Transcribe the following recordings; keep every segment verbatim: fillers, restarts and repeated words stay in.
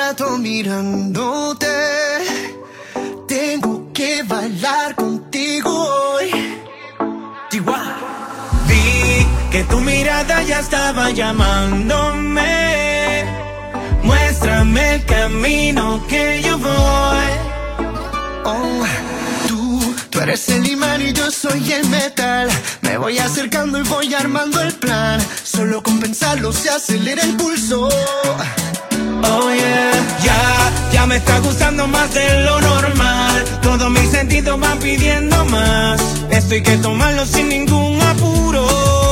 rato mirándote. Tengo que bailar contigo hoy. Chihuahua. Vi que tu mirada ya estaba llamándome. Muéstrame el camino que yo voy. Oh, tú, tú eres el imán y yo soy el metal. Me voy acercando y voy armando el plan. Solo con pensarlo se acelera el pulso. Oh yeah, ya, ya me está gustando más de lo normal. Todos mis sentidos van pidiendo más. Esto hay que tomarlo sin ningún apuro.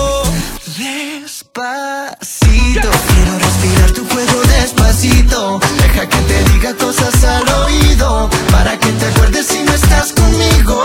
Despacito, quiero respirar tu fuego despacito. Deja que te diga cosas al oído, para que te acuerdes si no estás conmigo.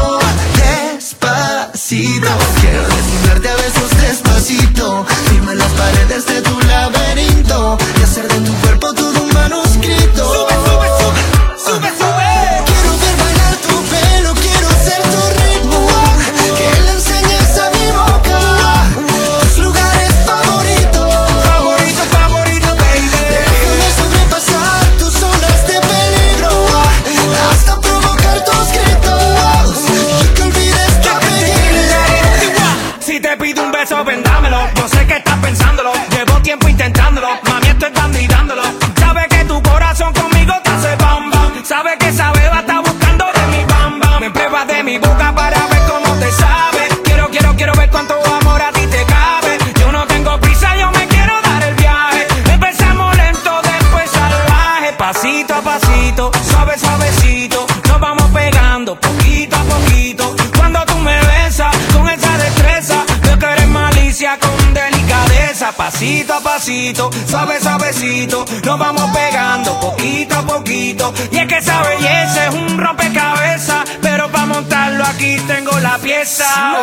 Despacito, quiero desnudarte a besos despacito. Firma las paredes de tu laberinto y hacer de tu cuerpo todo un manuscrito. Sube, sube, sube, sube, sube. Quiero ver bailar tu pelo, quiero ser tu ritmo. Que le enseñes a mi boca tus lugares favoritos. Favorito, favorito, baby. Déjame sobrepasar tus zonas de peligro, hasta provocar tus gritos y que olvides tu apellido. Si te pido un beso, vendámelo. Yo sé que estás pensándolo. Llevo tiempo intentándolo. Mami, estoy candidándolo. Sabe que tu corazón conmigo te hace bam bam. Sabe que esa beba está buscando de mi bam bam. Me pruebas de mi boca para ver cómo te sabe. Quiero, quiero, quiero ver cuánto amor a ti te cabe. Yo no tengo prisa, yo me quiero dar el viaje. Empezamos lento, después salvaje. Pasito a pasito, suave, suavecito. Nos vamos pegando poquito a poquito. Cuando tú me besas con esa destreza, veo que eres malicia con delicadeza. Pasito a pasito, suave, suavecito. Nos vamos pegando poquito a poquito. Y es que esa belleza es un rompecabezas, pero para montarlo aquí tengo la pieza.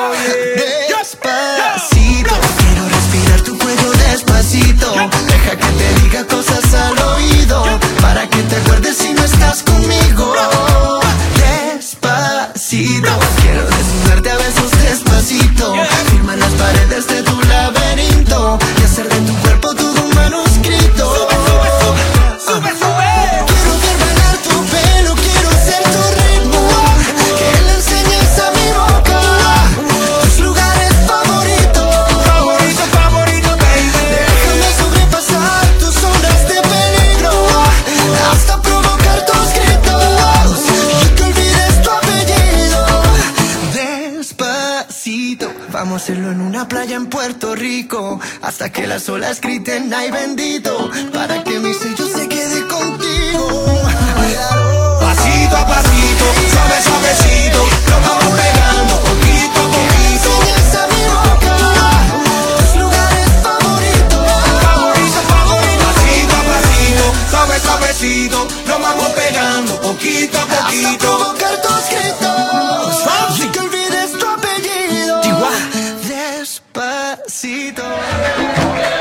Despacito, quiero respirar tu fuego despacito. Deja que te diga cosas al oído, para que te acuerdes si no estás conmigo. Despacito, quiero desnudarte a besos despacito. Firma las paredes de tu laberinto y hacer de tu cuerpo todo un manuscrito. Sube, sube, sube, sube, sube. Quiero ver bailar tu pelo, quiero ser tu ritmo. Que le enseñes a mi boca tus lugares favoritos. Favorito, favorito, baby. Déjame sobrepasar tus zonas de peligro, hasta provocar tus gritos y que olvides tu apellido. Despacito, vamos a hacerlo en una playa en Puerto Rico, hasta que las olas griten ay bendito, para que mi sello se quede contigo. Pasito a pasito, suave, suavecito. Nos vamos pegando poquito a poquito. Enseñas a mi boca tus lugares favoritos. Favorito, favorito. Pasito a pasito, suave, suavecito. Nos vamos pegando poquito a Hasta poquito. provocar tus gritos y que olvides tu apellido. Chihuahua. Despacito.